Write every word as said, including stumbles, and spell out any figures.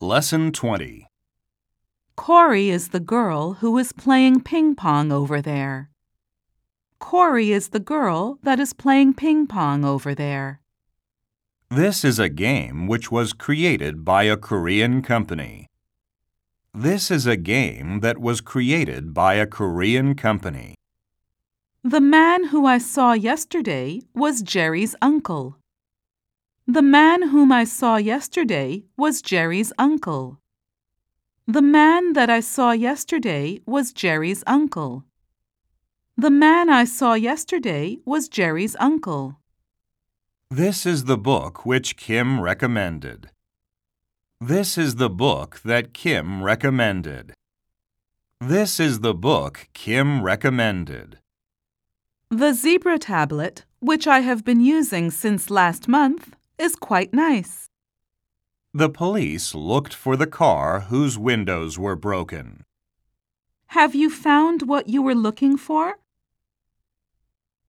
Lesson twenty. Corey is the girl who is playing ping pong over there. Corey is the girl that is playing ping pong over there. This is a game which was created by a Korean company. This is a game that was created by a Korean company. The man who I saw yesterday was Jerry's uncle. The man whom I saw yesterday was Jerry's uncle. The man that I saw yesterday was Jerry's uncle. The man I saw yesterday was Jerry's uncle. This is the book which Kim recommended. This is the book that Kim recommended. This is the book Kim recommended. The zebra tablet, which I have been using since last month, is quite nice. The police looked for the car whose windows were broken. Have you found what you were looking for?